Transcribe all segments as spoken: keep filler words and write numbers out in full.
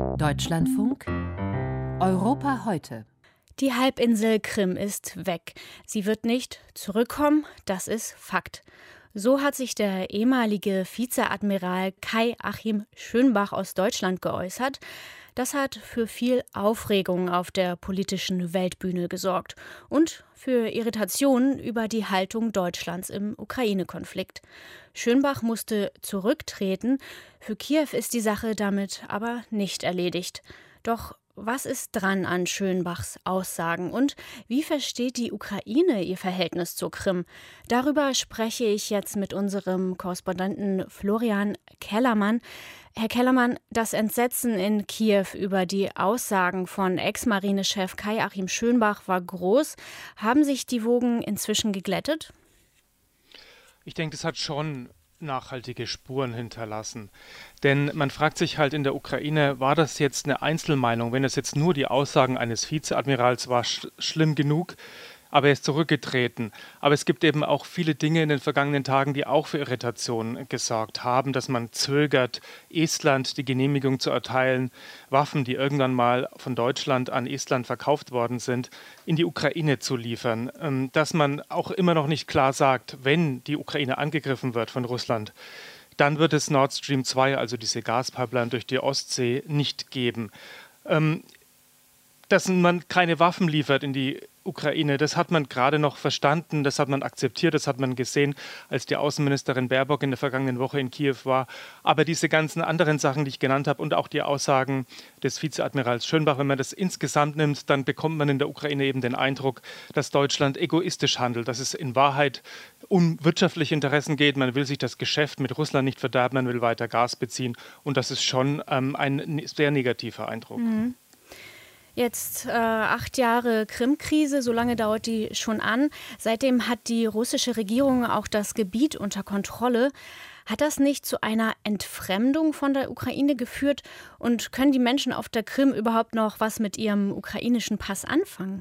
Deutschlandfunk Europa heute. Die Halbinsel Krim ist weg. Sie wird nicht zurückkommen, das ist Fakt. So hat sich der ehemalige Vizeadmiral Kai-Achim Schönbach aus Deutschland geäußert. Das hat für viel Aufregung auf der politischen Weltbühne gesorgt und für Irritationen über die Haltung Deutschlands im Ukraine-Konflikt. Schönbach musste zurücktreten. Für Kiew ist die Sache damit aber nicht erledigt. Doch was ist dran an Schönbachs Aussagen und wie versteht die Ukraine ihr Verhältnis zur Krim? Darüber spreche ich jetzt mit unserem Korrespondenten Florian Kellermann. Herr Kellermann, das Entsetzen in Kiew über die Aussagen von Ex-Marinechef Kai-Achim Schönbach war groß. Haben sich die Wogen inzwischen geglättet? Ich denke, es hat schon nachhaltige Spuren hinterlassen. Denn man fragt sich halt in der Ukraine, war das jetzt eine Einzelmeinung? Wenn es jetzt nur die Aussagen eines Vizeadmirals war, sch- schlimm genug, aber er ist zurückgetreten. Aber es gibt eben auch viele Dinge in den vergangenen Tagen, die auch für Irritation gesorgt haben, dass man zögert, Estland die Genehmigung zu erteilen, Waffen, die irgendwann mal von Deutschland an Estland verkauft worden sind, in die Ukraine zu liefern. Ähm, Dass man auch immer noch nicht klar sagt, wenn die Ukraine angegriffen wird von Russland, dann wird es Nord Stream zwei, also diese Gaspipeline durch die Ostsee, nicht geben. Ähm, Dass man keine Waffen liefert in die Ukraine, das hat man gerade noch verstanden, das hat man akzeptiert, das hat man gesehen, als die Außenministerin Baerbock in der vergangenen Woche in Kiew war. Aber diese ganzen anderen Sachen, die ich genannt habe und auch die Aussagen des Vizeadmirals Schönbach, wenn man das insgesamt nimmt, dann bekommt man in der Ukraine eben den Eindruck, dass Deutschland egoistisch handelt, dass es in Wahrheit um wirtschaftliche Interessen geht. Man will sich das Geschäft mit Russland nicht verderben, man will weiter Gas beziehen und das ist schon ähm, ein sehr negativer Eindruck. Mhm. Jetzt äh, acht Jahre Krim-Krise, so lange dauert die schon an. Seitdem hat die russische Regierung auch das Gebiet unter Kontrolle. Hat das nicht zu einer Entfremdung von der Ukraine geführt? Und können die Menschen auf der Krim überhaupt noch was mit ihrem ukrainischen Pass anfangen?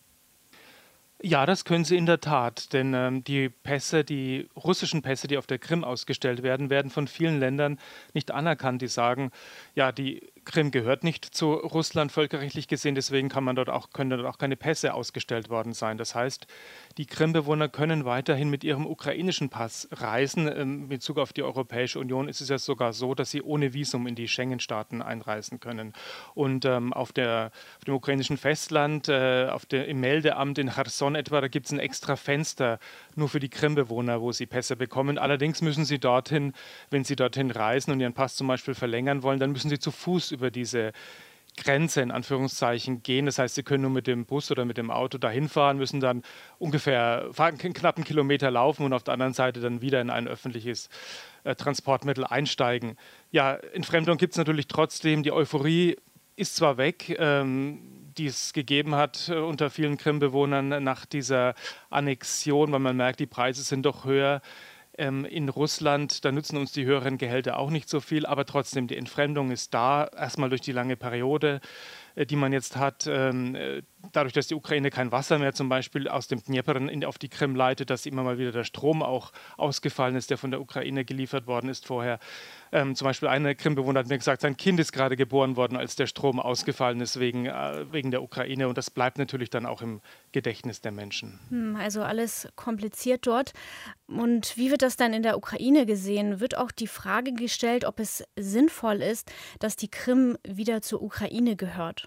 Ja, das können sie in der Tat, denn ähm, die Pässe, die russischen Pässe, die auf der Krim ausgestellt werden, werden von vielen Ländern nicht anerkannt. Die sagen, ja, die Krim gehört nicht zu Russland völkerrechtlich gesehen, deswegen kann man dort auch, können dort auch keine Pässe ausgestellt worden sein. Das heißt, die Krim-Bewohner können weiterhin mit ihrem ukrainischen Pass reisen. In Bezug auf die Europäische Union ist es ja sogar so, dass sie ohne Visum in die Schengen-Staaten einreisen können. Und ähm, auf, der, auf dem ukrainischen Festland, äh, auf der, im Meldeamt in Cherson etwa, da gibt es ein extra Fenster nur für die Krim-Bewohner, wo sie Pässe bekommen. Allerdings müssen sie dorthin, wenn sie dorthin reisen und ihren Pass zum Beispiel verlängern wollen, dann müssen sie zu Fuß über diese Grenze in Anführungszeichen gehen. Das heißt, sie können nur mit dem Bus oder mit dem Auto dahin fahren, müssen dann ungefähr einen knappen Kilometer laufen und auf der anderen Seite dann wieder in ein öffentliches äh, Transportmittel einsteigen. Ja, Entfremdung gibt es natürlich trotzdem. Die Euphorie ist zwar weg, ähm, die es gegeben hat äh, unter vielen Krim-Bewohnern nach dieser Annexion, weil man merkt, die Preise sind doch höher. Ähm, in Russland, da nützen uns die höheren Gehälter auch nicht so viel, aber trotzdem, die Entfremdung ist da, erstmal durch die lange Periode, äh, die man jetzt hat, ähm, äh, dadurch, dass die Ukraine kein Wasser mehr zum Beispiel aus dem Dnepr in, auf die Krim leitet, dass immer mal wieder der Strom auch ausgefallen ist, der von der Ukraine geliefert worden ist vorher. Ähm, zum Beispiel eine Krim-Bewohner hat mir gesagt, sein Kind ist gerade geboren worden, als der Strom ausgefallen ist wegen, äh, wegen der Ukraine. Und das bleibt natürlich dann auch im Gedächtnis der Menschen. Hm, also alles kompliziert dort. Und wie wird das dann in der Ukraine gesehen? Wird auch die Frage gestellt, ob es sinnvoll ist, dass die Krim wieder zur Ukraine gehört?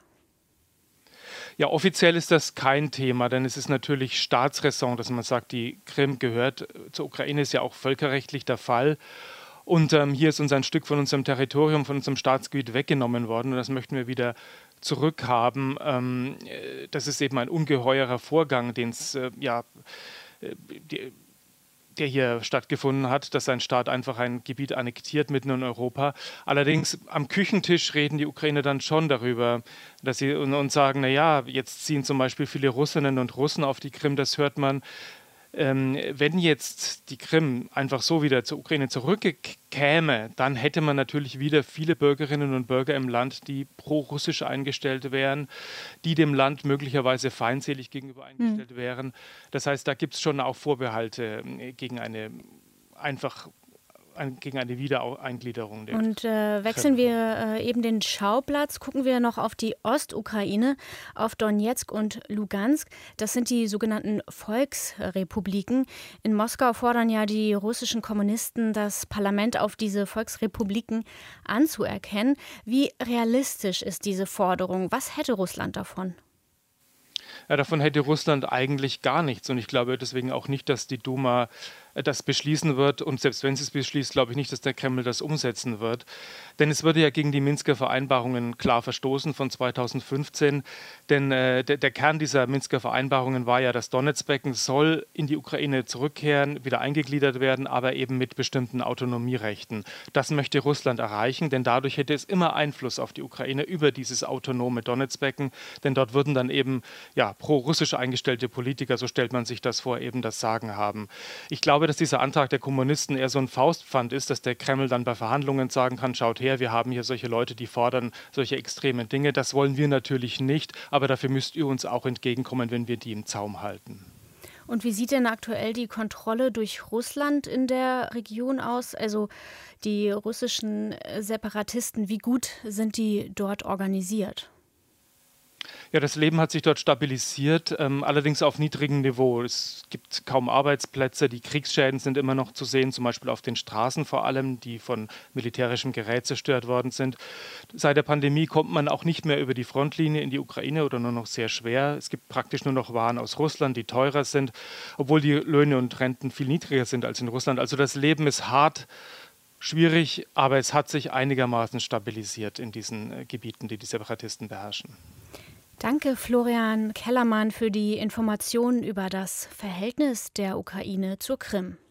Ja, offiziell ist das kein Thema, denn es ist natürlich Staatsräson, dass man sagt, die Krim gehört zur Ukraine, ist ja auch völkerrechtlich der Fall. Und ähm, hier ist uns ein Stück von unserem Territorium, von unserem Staatsgebiet weggenommen worden und das möchten wir wieder zurückhaben. Ähm, das ist eben ein ungeheurer Vorgang, den es äh, ja, die, der hier stattgefunden hat, dass ein Staat einfach ein Gebiet annektiert mitten in Europa. Allerdings am Küchentisch reden die Ukrainer dann schon darüber, dass sie und, und sagen, naja, jetzt ziehen zum Beispiel viele Russinnen und Russen auf die Krim, das hört man. Ähm, wenn jetzt die Krim einfach so wieder zur Ukraine zurückkäme, dann hätte man natürlich wieder viele Bürgerinnen und Bürger im Land, die pro-russisch eingestellt wären, die dem Land möglicherweise feindselig gegenüber eingestellt mhm. wären. Das heißt, da gibt es schon auch Vorbehalte gegen eine einfach ein, gegen eine Wiedereingliederung der Und äh, wechseln wir äh, eben den Schauplatz, gucken wir noch auf die Ostukraine, auf Donezk und Lugansk. Das sind die sogenannten Volksrepubliken. In Moskau fordern ja die russischen Kommunisten das Parlament auf, diese Volksrepubliken anzuerkennen. Wie realistisch ist diese Forderung? Was hätte Russland davon? Ja, davon hätte Russland eigentlich gar nichts. Und ich glaube deswegen auch nicht, dass die Duma das beschließen wird. Und selbst wenn sie es beschließt, glaube ich nicht, dass der Kreml das umsetzen wird. Denn es würde ja gegen die Minsker Vereinbarungen klar verstoßen von zweitausendfünfzehn. Denn äh, der, der Kern dieser Minsker Vereinbarungen war ja, das Donezbecken soll in die Ukraine zurückkehren, wieder eingegliedert werden, aber eben mit bestimmten Autonomierechten. Das möchte Russland erreichen, denn dadurch hätte es immer Einfluss auf die Ukraine über dieses autonome Donezbecken. Denn dort würden dann eben ja, pro-russisch eingestellte Politiker, so stellt man sich das vor, eben das Sagen haben. Ich glaube, dass dieser Antrag der Kommunisten eher so ein Faustpfand ist, dass der Kreml dann bei Verhandlungen sagen kann, schaut her, wir haben hier solche Leute, die fordern solche extremen Dinge. Das wollen wir natürlich nicht, aber dafür müsst ihr uns auch entgegenkommen, wenn wir die im Zaum halten. Und wie sieht denn aktuell die Kontrolle durch Russland in der Region aus? Also die russischen Separatisten, wie gut sind die dort organisiert? Ja, das Leben hat sich dort stabilisiert, ähm, allerdings auf niedrigem Niveau. Es gibt kaum Arbeitsplätze, die Kriegsschäden sind immer noch zu sehen, zum Beispiel auf den Straßen vor allem, die von militärischem Gerät zerstört worden sind. Seit der Pandemie kommt man auch nicht mehr über die Frontlinie in die Ukraine oder nur noch sehr schwer. Es gibt praktisch nur noch Waren aus Russland, die teurer sind, obwohl die Löhne und Renten viel niedriger sind als in Russland. Also das Leben ist hart, schwierig, aber es hat sich einigermaßen stabilisiert in diesen äh, Gebieten, die die Separatisten beherrschen. Danke, Florian Kellermann, für die Informationen über das Verhältnis der Ukraine zur Krim.